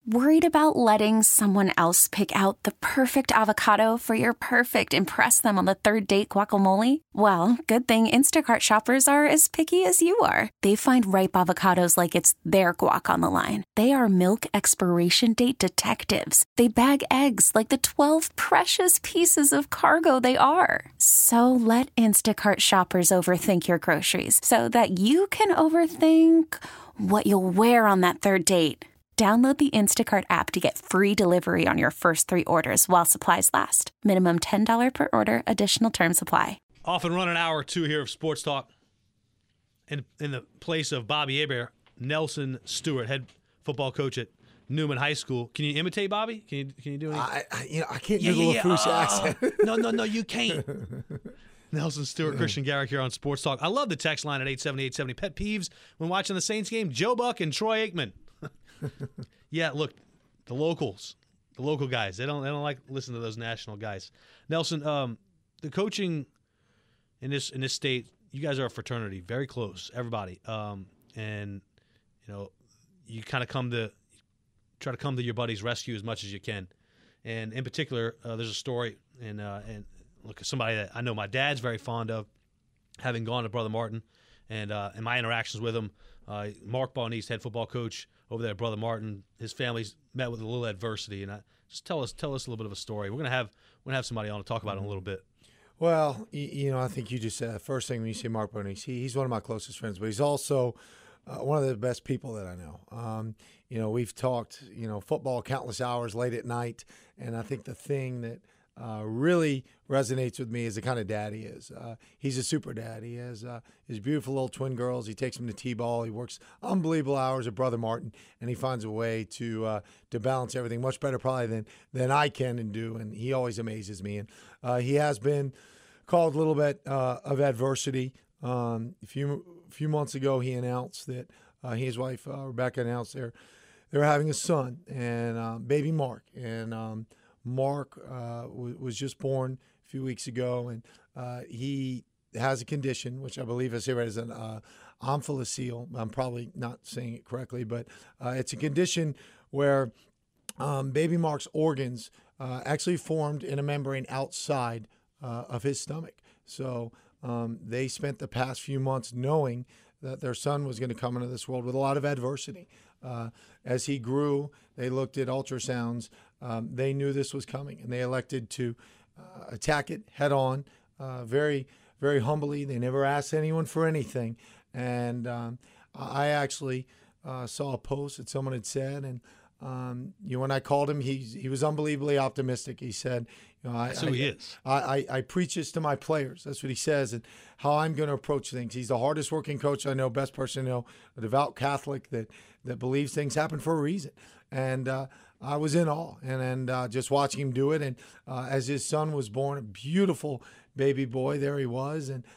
Worried about letting someone else pick out the perfect avocado for your perfect impress them on the third date guacamole? Well, good thing Instacart shoppers are as picky as you are. They find ripe avocados like it's their guac on the line. They are milk expiration date detectives. They bag eggs like the 12 precious pieces of cargo they are. So let Instacart shoppers overthink your groceries so that you can overthink what you'll wear on that third date. Download the Instacart app to get free delivery on your first 3 orders while supplies last. Minimum $10 per order. Additional terms apply. Off and run an hour or two here of Sports Talk. In the place of Bobby Hebert, Nelson Stewart, head football coach at Newman High School. Can you imitate Bobby? Can you do anything? I can't do the LaFouche accent. No, you can't. Nelson Stewart, Christian Garrick here on Sports Talk. I love the text line at 870-870. Pet peeves when watching the Saints game, Joe Buck and Troy Aikman. Yeah, look, the local guys, they don't like listen to those national guys. Nelson, the coaching in this state, you guys are a fraternity, very close, everybody, and you kind of try to come to your buddy's rescue as much as you can. And in particular, there's a story, and look, somebody that I know my dad's very fond of, having gone to Brother Martin, and in my interactions with him, Mark Bauniste, head football coach over there at Brother Martin, his family's met with a little adversity, and just tell us a little bit of a story. We're gonna have somebody on to talk about it in a little bit. Well, I think you just said the first thing when you say Mark Bauniste, he's one of my closest friends, but he's also one of the best people that I know. We've talked, football countless hours late at night, and I think the thing that really resonates with me is the kind of dad he is. He's a super dad. He has his beautiful little twin girls. He takes them to T-ball. He works unbelievable hours at Brother Martin, and he finds a way to balance everything much better probably than I can and do, and he always amazes me. And he has been called a little bit of adversity. A few months ago, he announced that he and his wife, Rebecca, announced they're having a son, and baby Mark. And Mark was just born a few weeks ago, and he has a condition, which I believe I say right as an omphalocele. I'm probably not saying it correctly, but it's a condition where baby Mark's organs actually formed in a membrane outside of his stomach. So they spent the past few months knowing that their son was going to come into this world with a lot of adversity. As he grew, they looked at ultrasounds. They knew this was coming, and they elected to attack it head on, very, very humbly. They never asked anyone for anything. And I actually saw a post that someone had said, and when I called him, he was unbelievably optimistic. He said, That's who he is. I preach this to my players. That's what he says, and how I'm going to approach things. He's the hardest working coach I know, best person I know, a devout Catholic that believes things happen for a reason. And I was in awe, and just watching him do it. And as his son was born, a beautiful baby boy, there he was. And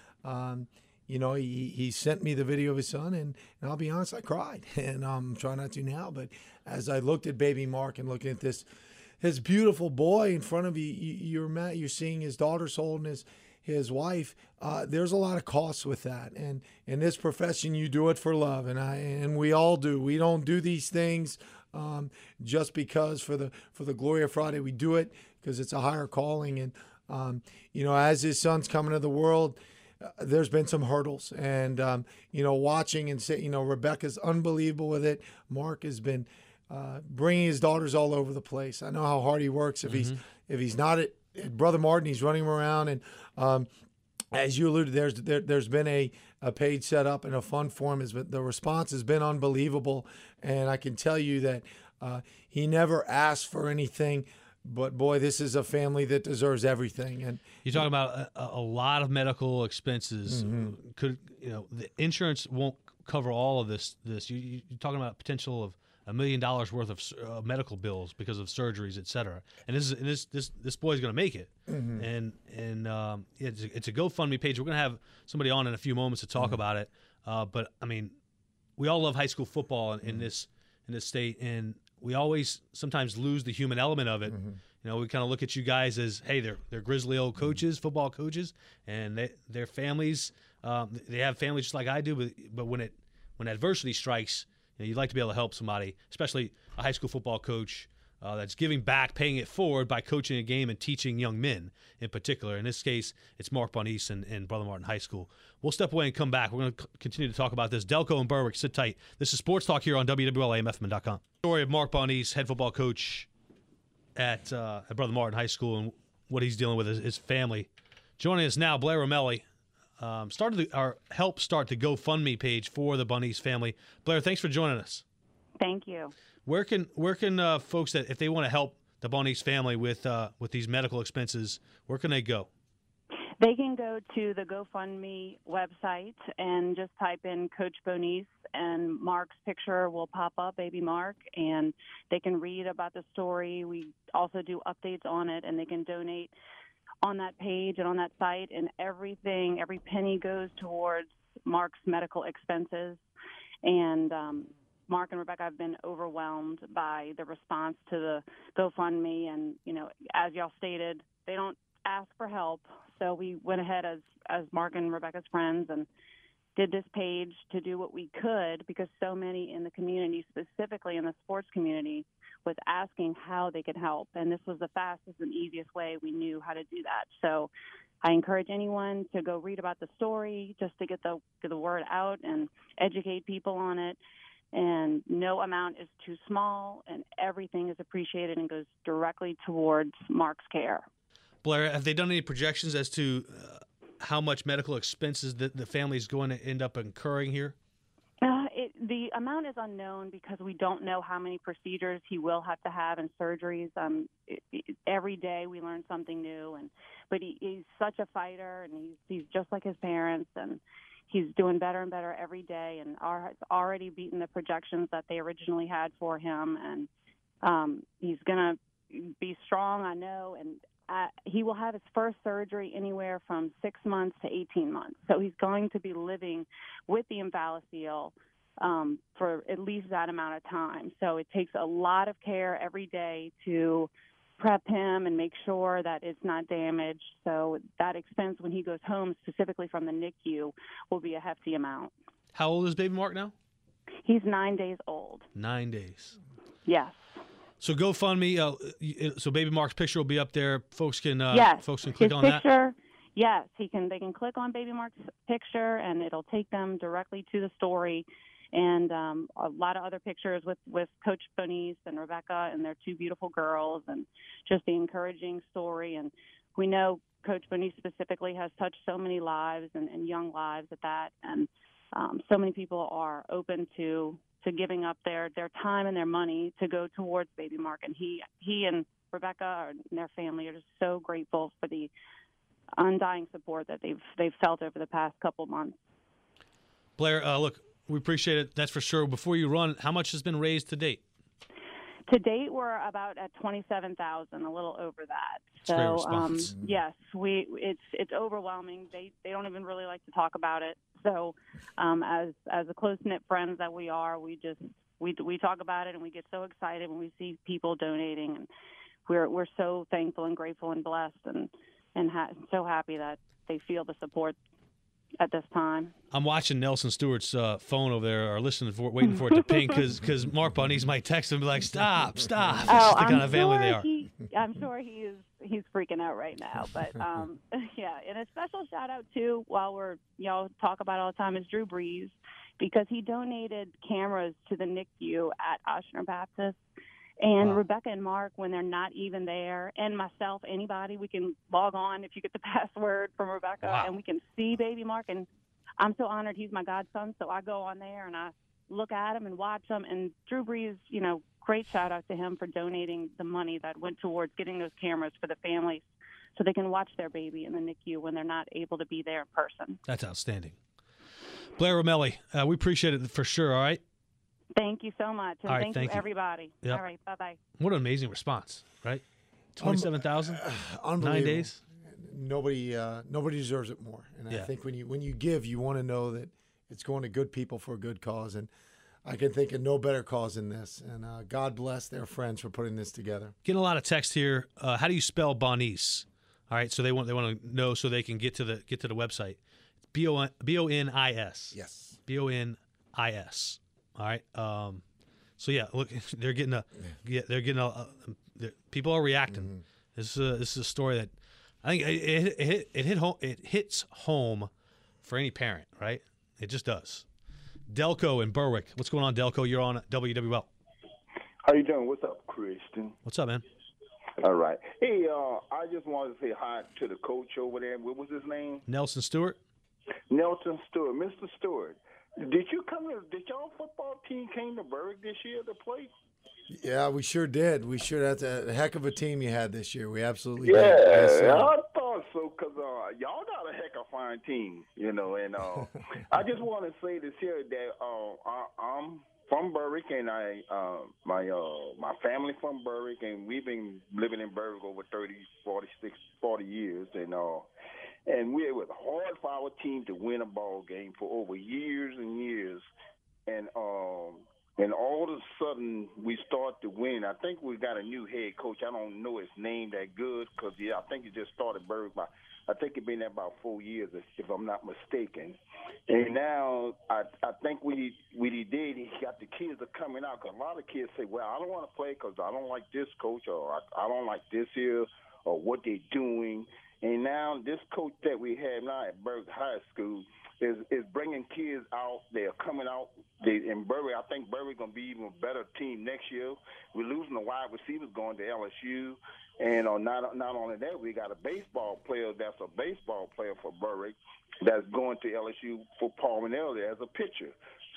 he sent me the video of his son, and I'll be honest, I cried. And I'm trying not to now, but as I looked at baby Mark and looking at his beautiful boy in front of you, you're seeing his daughter's holding his wife. There's a lot of costs with that, and in this profession, you do it for love, and we all do. We don't do these things just because for the glory of Friday. We do it because it's a higher calling, and as his son's coming to the world, there's been some hurdles, and watching and say, Rebecca's unbelievable with it. Mark has been bringing his daughters all over the place. I know how hard he works. If he's not at Brother Martin, he's running him around, and as you alluded, there's been a page set up and a fund for him. But the response has been unbelievable, and I can tell you that he never asked for anything. But boy, this is a family that deserves everything. And you're talking about a lot of medical expenses. Mm-hmm. The insurance won't cover all of this. You're talking about potential of $1 million worth of medical bills because of surgeries, et cetera. And this boy's going to make it. Mm-hmm. And it's a GoFundMe page. We're going to have somebody on in a few moments to talk about it. But I mean, we all love high school football in this state, and we always sometimes lose the human element of it. Mm-hmm. We kind of look at you guys as, hey, they're grizzly old coaches, football coaches, and their families. They have families just like I do, but when adversity strikes, you'd like to be able to help somebody, especially a high school football coach that's giving back, paying it forward by coaching a game and teaching young men in particular. In this case, it's Mark Bonise and Brother Martin High School. We'll step away and come back. We're going to continue to talk about this. Delco and Berwick, sit tight. This is Sports Talk here on WWL-AM-FM.com. Story of Mark Bonise, head football coach at Brother Martin High School, and what he's dealing with his family. Joining us now, Blair Romelli, helped start the GoFundMe page for the Bonise family. Blair, thanks for joining us. Thank you. Where can folks that if they want to help the Bonise family with these medical expenses, where can they go? They can go to the GoFundMe website and just type in Coach Bonise, and Mark's picture will pop up, baby Mark, and they can read about the story. We also do updates on it, and they can donate on that page and on that site, and every penny goes towards Mark's medical expenses. And Mark and Rebecca have been overwhelmed by the response to the GoFundMe, and as y'all stated, they don't ask for help. So we went ahead as Mark and Rebecca's friends and did this page to do what we could, because so many in the community, specifically in the sports community, was asking how they could help. And this was the fastest and easiest way we knew how to do that. So I encourage anyone to go read about the story just to get the word out and educate people on it. And no amount is too small, and everything is appreciated and goes directly towards Mark's care. Blair, have they done any projections as to how much medical expenses the family is going to end up incurring here? The amount is unknown because we don't know how many procedures he will have to have and surgeries. Every day we learn something new, but he's such a fighter, and he's just like his parents, and he's doing better and better every day, and has already beaten the projections that they originally had for him. And he's going to be strong, I know, and he will have his first surgery anywhere from 6 months to 18 months. So he's going to be living with the Invalocil for at least that amount of time. So it takes a lot of care every day to prep him and make sure that it's not damaged. So that expense when he goes home, specifically from the NICU, will be a hefty amount. How old is baby Mark now? He's 9 days old. 9 days. Yes. So GoFundMe. So baby Mark's picture will be up there. Folks can yes. Folks can click His on picture, that. Yes, they can click on baby Mark's picture, and it'll take them directly to the story. And a lot of other pictures with Coach Bonise and Rebecca and their two beautiful girls, and just the encouraging story. And we know Coach Bonise specifically has touched so many lives and young lives at that. And so many people are open to giving up their time and their money to go towards baby Mark. And he and Rebecca and their family are just so grateful for the undying support that they've felt over the past couple months. Blair, look, we appreciate it. That's for sure. Before you run, how much has been raised to date? To date, we're about at $27,000, a little over that. That's a great response. Yes, it's overwhelming. They don't even really like to talk about it. So, as a close-knit friends that we are, we talk about it, and we get so excited when we see people donating, and we're so thankful and grateful and blessed, and so happy that they feel the support at this time. I'm watching Nelson Stewart's phone over there, or listening for it, waiting for it to ping, because Mark Bonise might text him and be like, stop. This is the kind of family they are. I'm sure he's freaking out right now. But, yeah, and a special shout-out, too, while y'all talk about it all the time, is Drew Brees, because he donated cameras to the NICU at Ochsner Baptist. And wow. Rebecca and Mark, when they're not even there, and myself, anybody, we can log on if you get the password from Rebecca, wow. and we can see baby Mark. And I'm so honored. He's my godson, so I go on there and I look at him and watch him. And Drew Brees, great shout out to him for donating the money that went towards getting those cameras for the families so they can watch their baby in the NICU when they're not able to be there in person. That's outstanding. Blair Romelli, we appreciate it for sure, all right? Thank you so much, and right, thank you, everybody. Yep. All right, bye-bye. What an amazing response, right? 27,000, 9 days. Nobody deserves it more. And I think when you give, you want to know that it's going to good people for a good cause. And I can think of no better cause than this. And God bless their friends for putting this together. Getting a lot of text here. How do you spell Bonise? All right, so they want to know so they can get to the website. Bonis. Yes. Bonis. All right. So yeah, look, they're getting people are reacting. Mm-hmm. This is a story that I think it hit home. It hits home for any parent, right? It just does. Delco in Berwick. What's going on, Delco? You're on WWL. How you doing? What's up, Christian? What's up, man? All right. Hey, I just wanted to say hi to the coach over there. What was his name? Nelson Stewart. Nelson Stewart. Mr. Stewart, did y'all football team came to Berwick this year to play? Yeah, we sure did. We sure that's a heck of a team you had this year. We absolutely Yeah, did. Yes, I thought so because y'all got a heck of a fine team, and I just want to say this here that I'm from Berwick, and my family from Berwick, and we've been living in Berwick over 40 years, and it was hard for our team to win a ball game for over years and years, and all of a sudden we start to win. I think we got a new head coach. I don't know his name that good because I think he just started Berwick. I think he's been there about 4 years, if I'm not mistaken. And now I think he got the kids are coming out because a lot of kids say, well, I don't want to play because I don't like this coach or I don't like this here or what they're doing. And now this coach that we have now at Berwick High School is bringing kids out. They're coming out. In Berwick, I think Berwick going to be even a better team next year. We're losing the wide receivers going to LSU. And not only that, we got a baseball player that's a baseball player for Berwick that's going to LSU for Palminelli as a pitcher.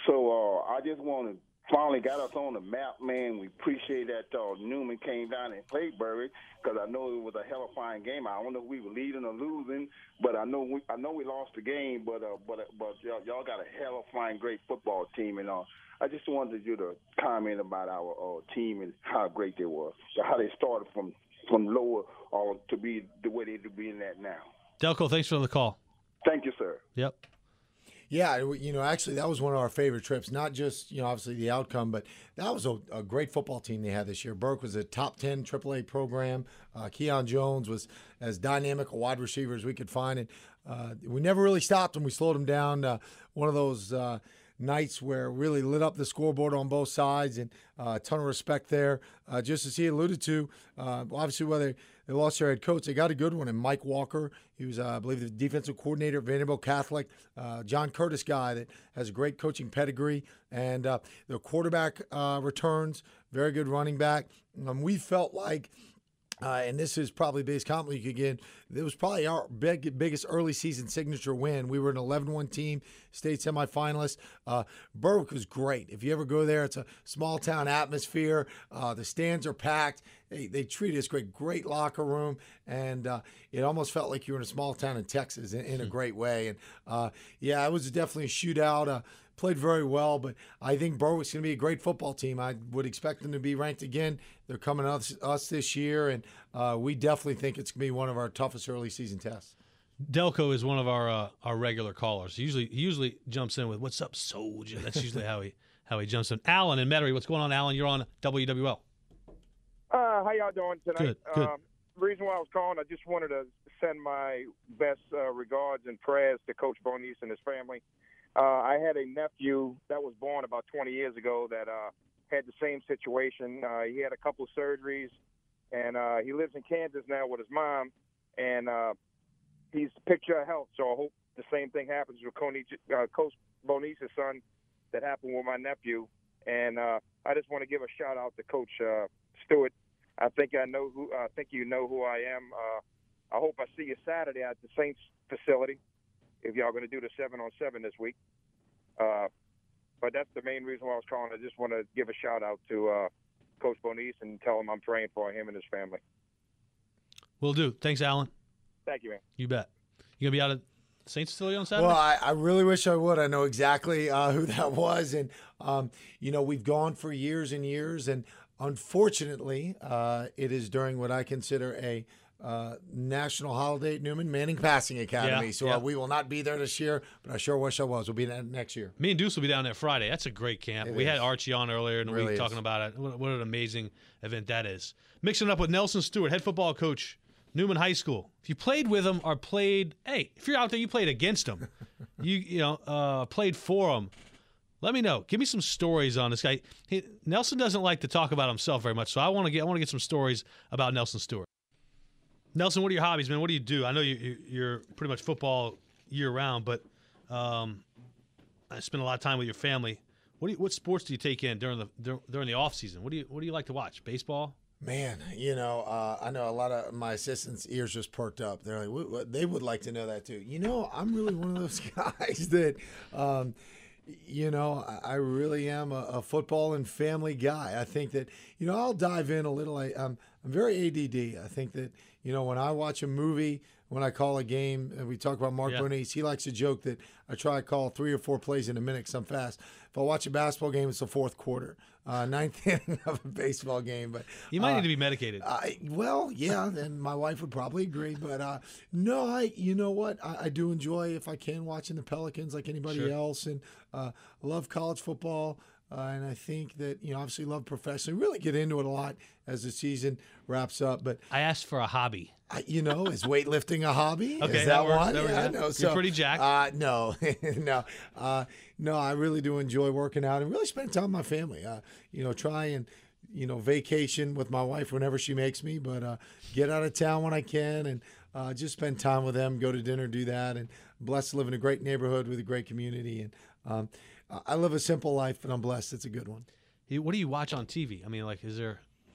So I just want to finally got us on the map, man. We appreciate that Newman came down and played Berwick because I know it was a hell of a fine game. I don't know if we were leading or losing, but I know we lost the game. But y'all got a hell of a fine, great football team, and I just wanted you to comment about our team and how great they were, how they started from lower to be the way they're being at now. Delco, thanks for the call. Thank you, sir. Yep. Yeah, actually, that was one of our favorite trips. Not just, obviously the outcome, but that was a great football team they had this year. Berwick was a top 10 AAA program. Keon Jones was as dynamic a wide receiver as we could find. And we never really stopped him. We slowed him down. One of those nights where really lit up the scoreboard on both sides, and a ton of respect there. Just as he alluded to, obviously whether they lost their head coach, they got a good one in Mike Walker. He was, I believe, the defensive coordinator at Vanderbilt Catholic. John Curtis guy that has a great coaching pedigree. And the quarterback returns, very good running back. We felt like, and this is probably biggest compliment you could get, it was probably our biggest early season signature win. We were an 11-1 team, state semifinalist. Berwick was great. If you ever go there, it's a small town atmosphere. The stands are packed. They treated us great locker room, and it almost felt like you were in a small town in Texas in a great way. And it was definitely a shootout. Played very well, but I think Berwick's going to be a great football team. I would expect them to be ranked again. They're coming us this year, and we definitely think it's going to be one of our toughest early season tests. Delco is one of our regular callers. He usually jumps in with "What's up, Soldier?" That's usually how he jumps in. Alan in Metairie, what's going on, Alan? You're on WWL. How y'all doing tonight? Good. The reason why I was calling, I just wanted to send my best regards and prayers to Coach Bonis and his family. I had a nephew that was born about 20 years ago that had the same situation. He had a couple of surgeries, and he lives in Kansas now with his mom, and he's a picture of health. So I hope the same thing happens with Coach Bonis' son that happened with my nephew. And I just want to give a shout-out to Coach Stewart. I think you know who I am. I hope I see you Saturday at the Saints facility, if y'all going to do the 7-on-7 this week. But that's the main reason why I was calling. I just want to give a shout-out to Coach Bonis and tell him I'm praying for him and his family. Will do. Thanks, Alan. Thank you, man. You bet. You going to be out at the Saints facility on Saturday? Well, I really wish I would. I know exactly who that was. And, we've gone for years and years. And unfortunately, it is during what I consider a national holiday at Newman, Manning Passing Academy. Yeah, so yeah. We will not be there this year, but I sure wish I was. We'll be there next year. Me and Deuce will be down there Friday. That's a great camp. We had Archie on earlier in the week talking about it. What an amazing event that is. Mixing it up with Nelson Stewart, head football coach, Newman High School. If you played with him or if you're out there, you played against him. you played for him. Let me know. Give me some stories on this guy. Nelson doesn't like to talk about himself very much, so I want to get some stories about Nelson Stewart. Nelson, what are your hobbies, man? What do you do? I know you're pretty much football year round, but I spend a lot of time with your family. What sports do you take in during the off season? What do you like to watch? Baseball? Man, I know a lot of my assistants' ears just perked up. They're like, what? They would like to know that too. I'm really one of those guys that, I really am a football and family guy. I think that, I'll dive in a little. I'm very ADD. I think that, when I watch a movie, when I call a game, and we talk about Mark Bonise, he likes to joke that I try to call 3 or 4 plays in a minute because I'm fast. If I watch a basketball game, it's the fourth quarter, ninth inning of a baseball game. But you might need to be medicated. Well, yeah, and my wife would probably agree. But no, you know what? I do enjoy, if I can, watching the Pelicans like anybody else, and love college football. And I think that, obviously love professionally, really get into it a lot as the season wraps up. But I asked for a hobby. Is weightlifting a hobby? Okay, is that works. one? Yeah, no. You're So, pretty jacked. No, no. I really do enjoy working out and really spending time with my family. Try and vacation with my wife whenever she makes me, but get out of town when I can and just spend time with them. Go to dinner, do that, and I'm blessed to live in a great neighborhood with a great community. And I live a simple life, but I'm blessed. It's a good one. What do you watch on TV? I mean, is there?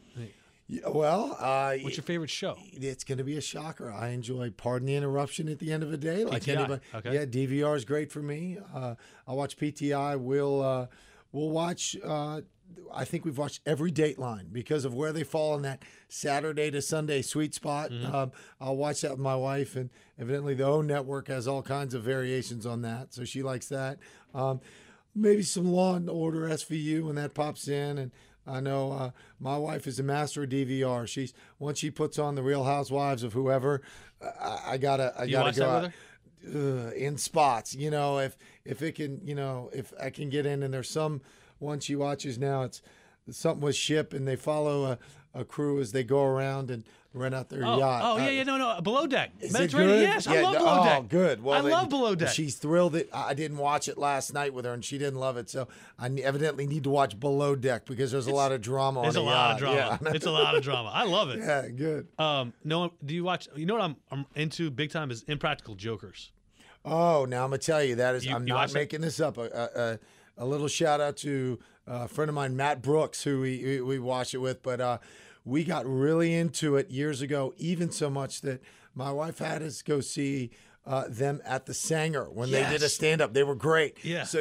What's your favorite show? It's going to be a shocker. I enjoy Pardon the Interruption at the end of the day. Like PTI. anybody. Okay. Yeah, DVR is great for me. I watch PTI. We'll watch. I think we've watched every Dateline because of where they fall in that Saturday to Sunday sweet spot. Mm-hmm. I'll watch that with my wife, and evidently the O Network has all kinds of variations on that, so she likes that. Maybe some Law and Order SVU when that pops in, and I know my wife is a master of DVR. Once she puts on the Real Housewives of whoever, I gotta go out in spots. If it can, if I can get in, and there's some one she watches now. It's something with ship, and they follow a crew as they go around and rent out their yacht. Oh, no. Below Deck. Is Mediterranean. it good? Yes, I love Below Deck. Oh, good. Well, I love Below Deck. She's thrilled that I didn't watch it last night with her, and she didn't love it. So I evidently need to watch Below Deck because there's a lot of drama on the yacht. There's a lot of drama. Yeah. It's a lot of drama. I love it. Yeah, good. No, do you watch? You know what I'm into big time is Impractical Jokers. Oh, now I'm gonna tell you that is. You I'm not making this up. A little shout out to a friend of mine, Matt Brooks, who we watch it with, but. We got really into it years ago, even so much that my wife had us go see them at the Sanger when they did a stand-up. They were great. Yeah. So,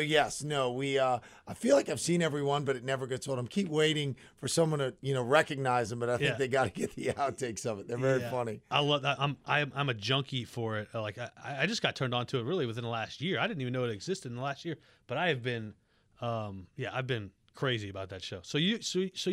I feel like I've seen everyone, but it never gets old. I'm keep waiting for someone to, recognize them, but I think they got to get the outtakes of it. They're very funny. I love that. I'm a junkie for it. I just got turned on to it really within the last year. I didn't even know it existed in the last year, but I have been, I've been crazy about that show. So you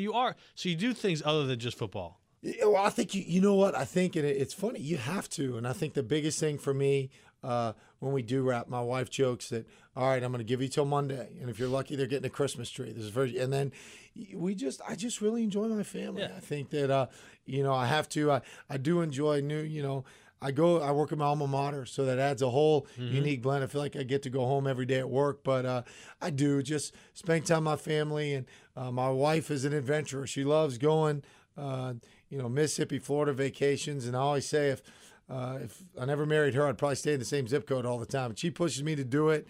do things other than just football. Well, I think you know what I think, and it's funny. You have to, and I think the biggest thing for me when we do rap, my wife jokes that, all right, I'm going to give you till Monday, and if you're lucky, they're getting a Christmas tree. And then I just really enjoy my family. Yeah. I think that I have to. I do enjoy new. I work at my alma mater, so that adds a whole unique blend. I feel like I get to go home every day at work, but I do just spend time with my family. And my wife is an adventurer. She loves going, Mississippi, Florida vacations. And I always say if I never married her, I'd probably stay in the same zip code all the time. But she pushes me to do it,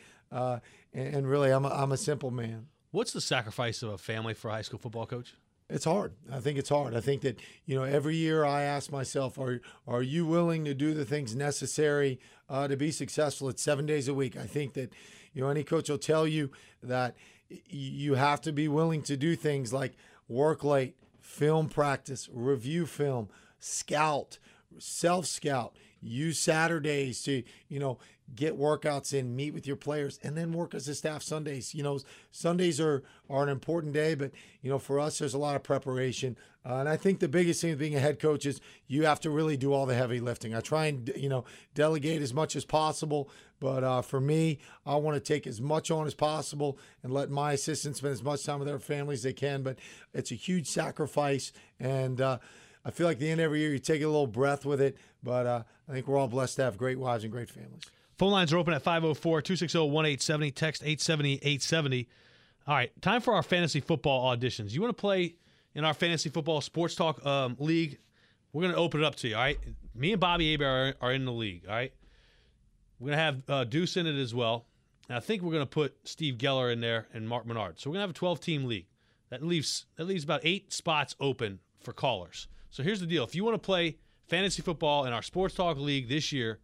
and really, I'm a simple man. What's the sacrifice of a family for a high school football coach? It's hard. I think it's hard. I think that, every year I ask myself, are you willing to do the things necessary to be successful? It's 7 days a week. I think that, any coach will tell you that you have to be willing to do things like work late, film practice, review film, scout, self-scout, use Saturdays to, get workouts in, meet with your players, and then work as a staff Sundays. Sundays are an important day, but, for us, there's a lot of preparation. And I think the biggest thing of being a head coach is you have to really do all the heavy lifting. I try and, delegate as much as possible. But for me, I want to take as much on as possible and let my assistants spend as much time with their families as they can. But it's a huge sacrifice. And I feel like at the end of every year, you take a little breath with it. But I think we're all blessed to have great wives and great families. Phone lines are open at 504-260-1870. Text 870-870. All right, time for our fantasy football auditions. You want to play in our fantasy football sports talk league? We're going to open it up to you, all right? Me and Bobby Aber are in the league, all right? We're going to have Deuce in it as well. And I think we're going to put Steve Geller in there and Mark Menard. So we're going to have a 12-team league. That leaves about 8 spots open for callers. So here's the deal. If you want to play fantasy football in our sports talk league this year,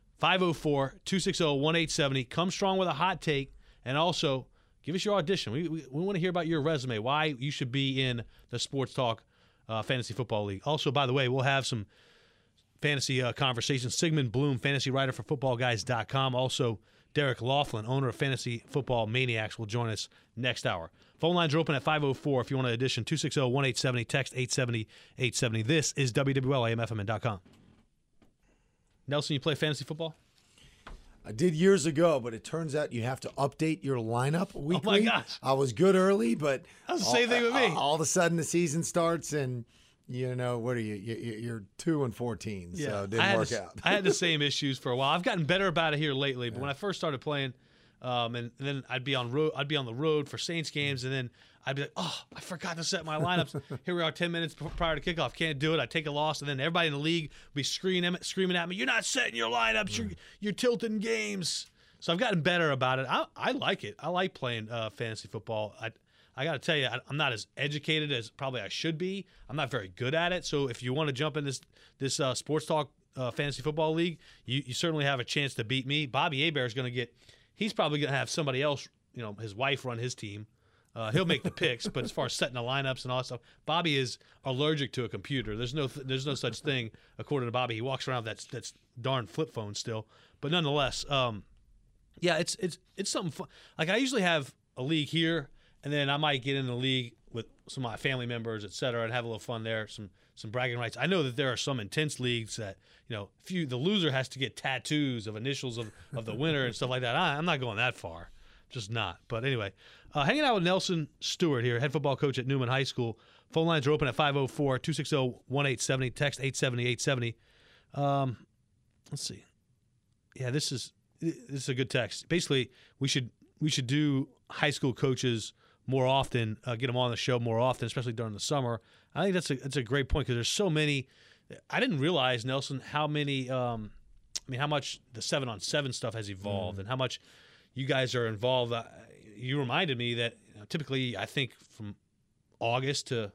504-260-1870. Come strong with a hot take, and also give us your audition. We want to hear about your resume, why you should be in the Sports Talk Fantasy Football League. Also, by the way, we'll have some fantasy conversations. Sigmund Bloom, fantasy writer for FootballGuys.com. Also, Derek Laughlin, owner of Fantasy Football Maniacs, will join us next hour. Phone lines are open at 504 if you want to audition. 260-1870, text 870-870. This is WWL-AM-FM.com. Nelson, you play fantasy football? I did years ago, but it turns out you have to update your lineup weekly. Oh, my gosh. I was good early, but That's the same thing with me. All of a sudden the season starts and, what are you? You're 2-14, so it didn't work out. I had the same issues for a while. I've gotten better about it here lately, but when I first started playing, and then I'd be on the road for Saints games, and then I'd be like, oh, I forgot to set my lineups. Here we are 10 minutes prior to kickoff. Can't do it. I take a loss, and then everybody in the league would be screaming at me, you're not setting your lineups. You're tilting games. So I've gotten better about it. I like it. I like playing fantasy football. I got to tell you, I'm not as educated as probably I should be. I'm not very good at it. So if you want to jump in this Sports Talk Fantasy Football League, you certainly have a chance to beat me. Bobby Hebert is going to he's probably going to have somebody else, his wife run his team. He'll make the picks, but as far as setting the lineups and all that stuff, Bobby is allergic to a computer. There's no such thing, according to Bobby. He walks around with that's darn flip phone still. But nonetheless, it's something fun. Like I usually have a league here, and then I might get in the league with some of my family members, et cetera, and have a little fun there, some bragging rights. I know that there are some intense leagues that, the loser has to get tattoos of initials of the winner and stuff like that. I'm not going that far. Just not. But anyway, hanging out with Nelson Stewart here, head football coach at Newman High School. Phone lines are open at 504-260-1870. Text 870-870. Let's see. Yeah, this is a good text. Basically, we should do high school coaches more often, get them on the show more often, especially during the summer. I think that's a great point because there's so many. I didn't realize, Nelson, how many. How much the 7-on-7 stuff has evolved and how much you guys are involved. You reminded me that typically I think from August to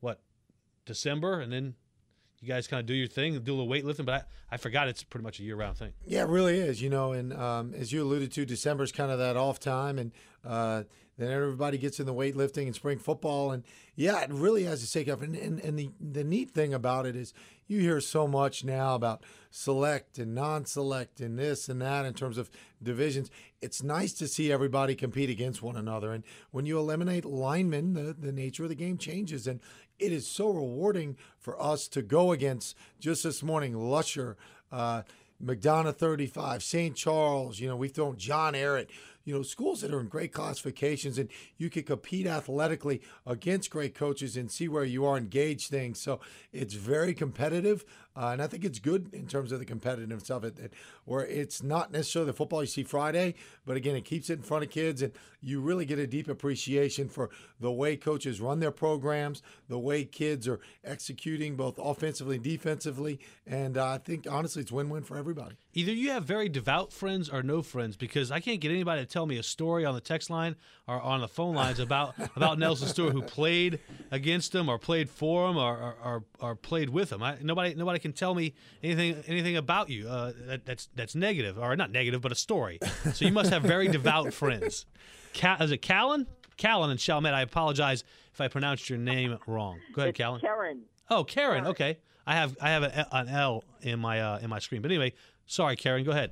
December, and then you guys kind of do your thing and do a little weightlifting, but I forgot it's pretty much a year-round thing. Yeah, it really is, and as you alluded to, December's kind of that off time, and then everybody gets in the weightlifting and spring football, and yeah, it really has to take up. And the neat thing about it is you hear so much now about select and non-select and this and that in terms of divisions. It's nice to see everybody compete against one another, and when you eliminate linemen, the nature of the game changes, and it is so rewarding for us to go against, just this morning, Lusher, McDonough 35, St. Charles, we've thrown John Ehret, schools that are in great classifications, and you can compete athletically against great coaches and see where you are and gauge things. So it's very competitive, and I think it's good in terms of the competitiveness of it, where it's not necessarily the football you see Friday, but again, it keeps it in front of kids, and you really get a deep appreciation for the way coaches run their programs, the way kids are executing both offensively and defensively, and I think, honestly, it's win-win for everybody. Either you have very devout friends or no friends, because I can't get anybody to tell me a story on the text line or on the phone lines about Nelson Stewart who played against him or played for him or played with him. Nobody can tell me anything about you that's negative, or not negative, but a story. So you must have very devout friends. Is it Callan? Callan and Chalmette. I apologize if I pronounced your name wrong. Go ahead, Callan. Karen. Oh, Karen. Okay, I have an L in my screen, but anyway, sorry, Karen. Go ahead.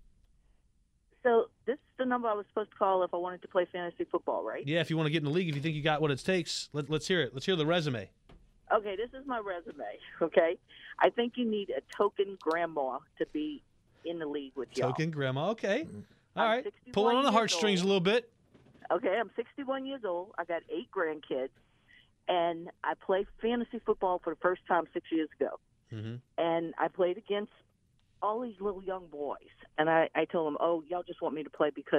So this is the number I was supposed to call if I wanted to play fantasy football, right? Yeah, if you want to get in the league, if you think you got what it takes, let's hear it. Let's hear the resume. Okay, this is my resume, okay? I think you need a token grandma to be in the league with y'all. Token grandma, okay. All right. 61 Pulling on the years heartstrings old. a little bit. Okay, I'm 61 years old. I got 8 grandkids, and I played fantasy football for the first time 6 years ago. Mm-hmm. And I played against all these little young boys. And I told them, oh, y'all just want me to play because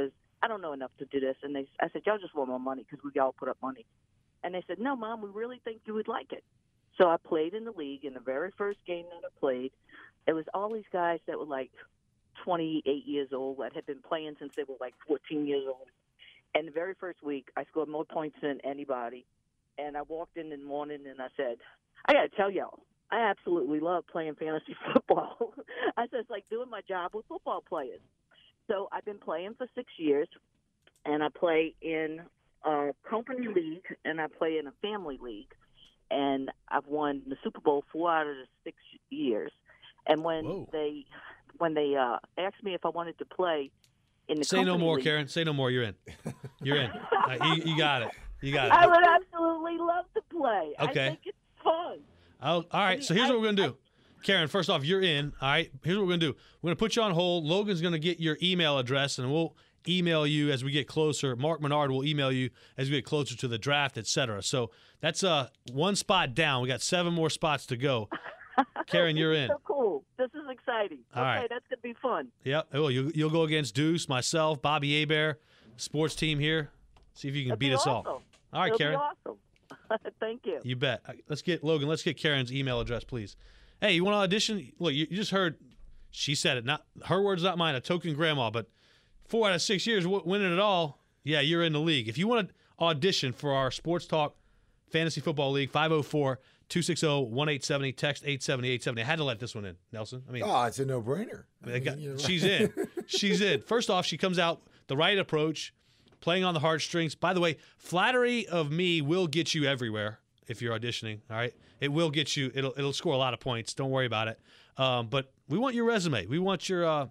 I don't know enough to do this. And I said, y'all just want more money because we all put up money. And they said, no, Mom, we really think you would like it. So I played in the league. In the very first game that I played, it was all these guys that were like 28 years old that had been playing since they were like 14 years old. And the very first week, I scored more points than anybody. And I walked in the morning and I said, I got to tell y'all, I absolutely love playing fantasy football. I said, it's like doing my job with football players. So I've been playing for 6 years, and I play in a company league, and I play in a family league. And I've won the Super Bowl 4 out of the 6 years. And when they asked me if I wanted to play in the Say no more, league, Karen. Say no more. You're in. You're in. You got it. You got it. I would absolutely love to play. Okay. I think it's fun. Oh, all right. So here's what we're going to do. Karen, first off, you're in. All right. Here's what we're going to do. We're going to put you on hold. Logan's going to get your email address, and we'll email you as we get closer. Mark Menard will email you as we get closer to the draft, et cetera. So that's one spot down. We got 7 more spots to go. Karen, you're in. So cool. This is exciting. All right. That's going to be fun. Yep. Oh, you'll go against Deuce, myself, Bobby Hebert, sports team here. See if you can That'd beat be us awesome. all. All right, It'll Karen. Be awesome. Thank you. You bet. Let's get Karen's email address, please. Hey, you want to audition? Look, you just heard. She said it. Not her words, not mine. A token grandma, but 4 out of 6 years winning it all. Yeah, you're in the league. If you want to audition for our Sports Talk Fantasy Football League, 504-260-1870. Text 870-870. I had to let this one in, Nelson. I mean, it's a no-brainer. She's in. She's in. First off, she comes out the right approach, playing on the heartstrings. By the way, flattery of me will get you everywhere if you're auditioning. All right, it will get you. It'll score a lot of points. Don't worry about it. But we want your resume. We want your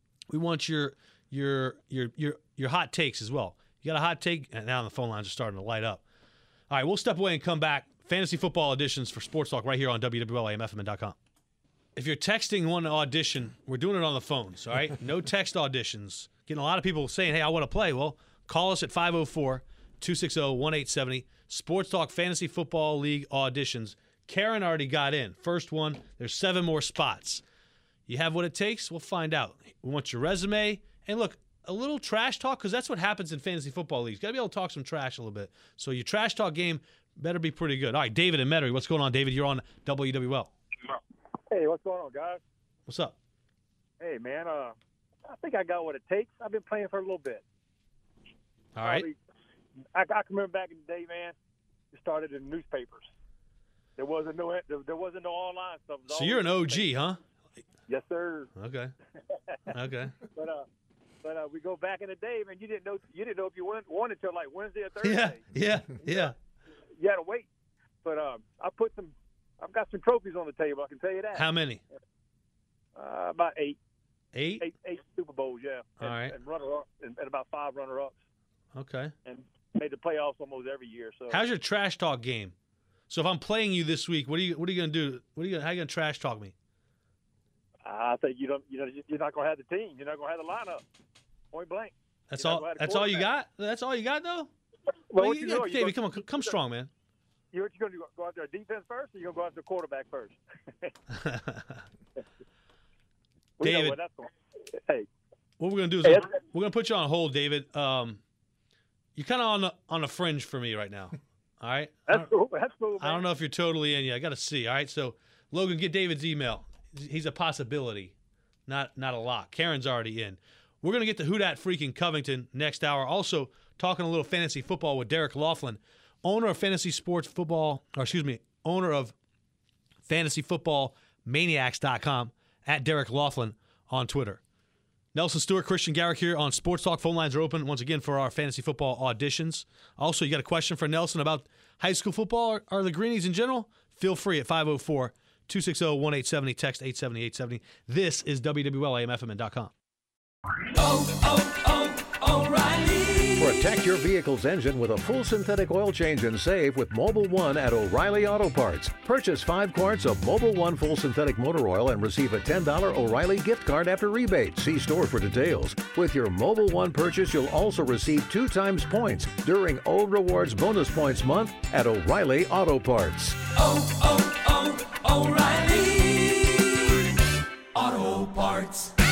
hot takes as well. You got a hot take, and now the phone lines are starting to light up. All right, we'll step away and come back. Fantasy football auditions for Sports Talk right here on WWLAMFM.com. If you're texting one audition, we're doing it on the phones, all right? No text auditions. Getting a lot of people saying, hey, I want to play. Well, call us at 504-260-1870. Sports Talk Fantasy Football League auditions. Karen already got in. First one. There's 7 more spots. You have what it takes? We'll find out. We want your resume. And look, a little trash talk, because that's what happens in fantasy football leagues. Got to be able to talk some trash a little bit. So your trash talk game better be pretty good. All right, David and Metairie. What's going on, David? You're on WWL. Hey, what's going on, guys? What's up? Hey, man, I think I got what it takes. I've been playing for a little bit. All right. I can remember back in the day, man, it started in newspapers. There wasn't no online stuff. So you're an OG, huh? Yes, sir. Okay. Okay. But we go back in the day, man. You didn't know if you won until like Wednesday or Thursday. Yeah. You had to wait. But I've got some trophies on the table. I can tell you that. How many? About 8. 8? 8 Super Bowls, yeah. All right. And runner-up, and about 5 runner-ups. Okay. And made the playoffs almost every year. So how's your trash talk game? So if I'm playing you this week, what are you going to do? How are you going to trash talk me? I think you're not going to have the team. You're not going to have the lineup. Point blank. That's all you got? That's all you got, though? Well, David, come strong, man. What you going to do? Go out there defense first, or you going to go out there quarterback first? David, hey, what we're going to do is we're going to put you on hold, David. You're kind of on the fringe for me right now. All right? That's cool, man. I don't know if you're totally in yet. I got to see. All right? So, Logan, get David's email. He's a possibility, not a lock. Karen's already in. We're going to get to Who Dat Freaking Covington next hour. Also, talking a little fantasy football with Derek Laughlin, owner of FantasyFootballManiacs.com, at Derek Laughlin on Twitter. Nelson Stewart, Christian Garrick here on Sports Talk. Phone lines are open once again for our fantasy football auditions. Also, you got a question for Nelson about high school football or the Greenies in general? Feel free at 504-260-1870. Text 870-870. This is WWLAMFM.com. O'Reilly. Protect your vehicle's engine with a full synthetic oil change and save with Mobil 1 at O'Reilly Auto Parts. Purchase 5 quarts of Mobil 1 full synthetic motor oil and receive a $10 O'Reilly gift card after rebate. See store for details. With your Mobil 1 purchase, you'll also receive 2 times points during O Rewards Bonus Points Month at O'Reilly Auto Parts. O'Reilly Auto Parts.